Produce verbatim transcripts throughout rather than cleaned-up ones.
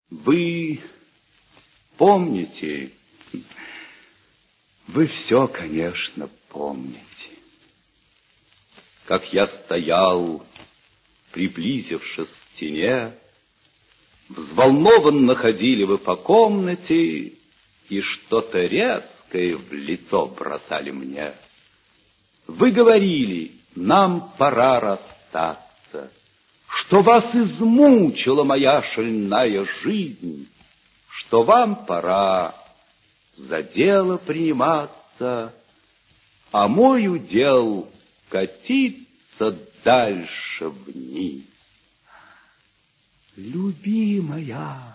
Вы помните, вы все, конечно, помните, как я стоял, приблизившись к стене, взволнованно ходили вы по комнате и что-то резкое в лицо бросали мне. Вы говорили, нам пора расстаться, что вас измучила моя шальная жизнь, что вам пора за дело приниматься, а мой удел катиться дальше вниз. Любимая,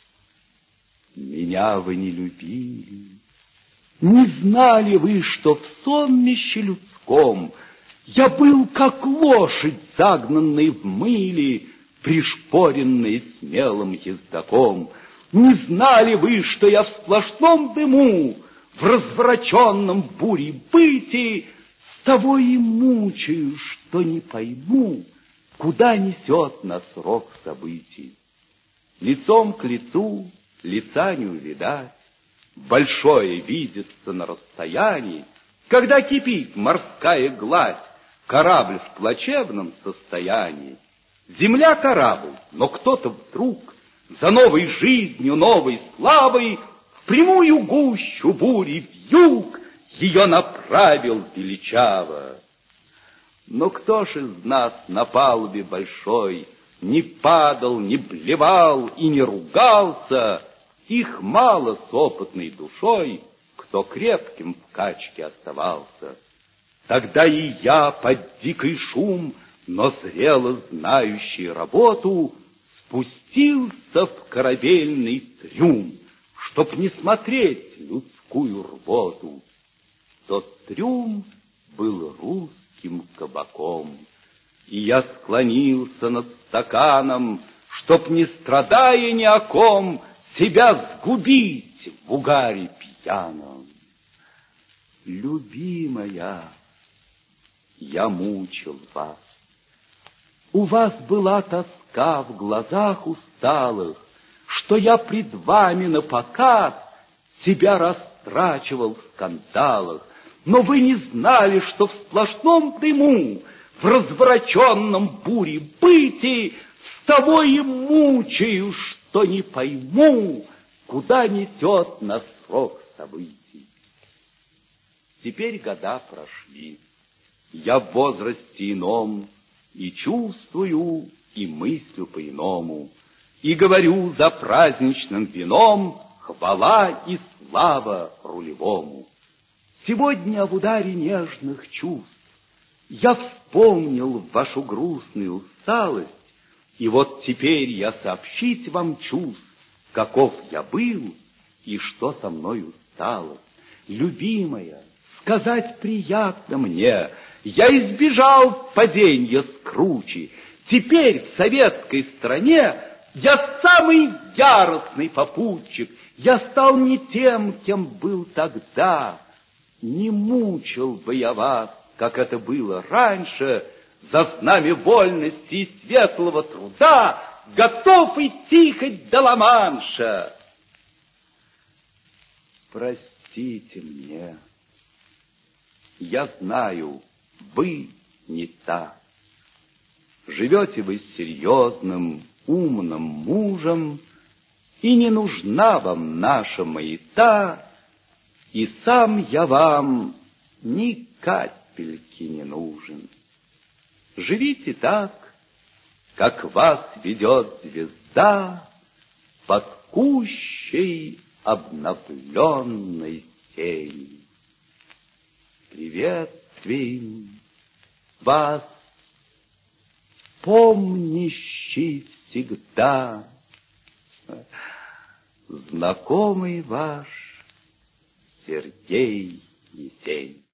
меня вы не любили, не знали вы, что в сонмище людском я был, как лошадь, загнанный в мыле, пришпоренный смелым ездаком. Не знали вы, что я в сплошном дыму, в развороченном буре быти, с того и мучаю, что не пойму, куда несет нас рок событий. Лицом к лицу лица не увидать, большое видится на расстоянии, когда кипит морская гладь, корабль в плачевном состоянии. Земля корабль, но кто-то вдруг за новой жизнью, новой славой в прямую гущу бури, в юг ее направил величаво. Но кто ж из нас на палубе большой не падал, не блевал и не ругался? Их мало с опытной душой, кто крепким в качке оставался. Тогда и я под дикий шум, но зрело знающий работу, спустился в корабельный трюм, чтоб не смотреть людскую рвоту. Тот трюм был русским кабаком, и я склонился над стаканом, чтоб, не страдая ни о ком, себя сгубить в угаре пьяном. Любимая, я мучил вас. У вас была тоска в глазах усталых, что я пред вами напоказ себя растрачивал в скандалах. Но вы не знали, что в сплошном дыму, в развороченном буре быти, с того и мучаю, что не пойму, куда несет нас срок событий. Теперь года прошли, я в возрасте ином, и чувствую, и мыслю по-иному, и говорю за праздничным вином хвала и слава рулевому. Сегодня в ударе нежных чувств я вспомнил вашу грустную усталость, и вот теперь я сообщить вам чувств, каков я был и что со мною стало. Любимая, сказать приятно мне, я избежал паденья с кручи. Теперь в советской стране я самый яростный попутчик. Я стал не тем, кем был тогда. Не мучил бы я вас, как это было раньше, за знамя вольности и светлого труда, готов идти хоть до Ла-Манша. Простите мне, я знаю, вы не та. Живете вы с серьезным, умным мужем, и не нужна вам наша маята, и сам я вам ни капельки не нужен. Живите так, как вас ведет звезда под кущей обновленной тени. Приветствуем вас, помнящий всегда знакомый ваш Сергей Есенин.